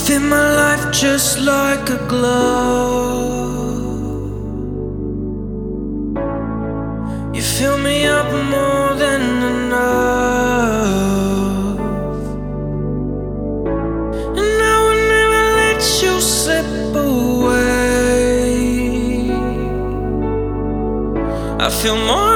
fit my life just like a glove. You fill me up more than enough, and I would never let you slip away. I feel more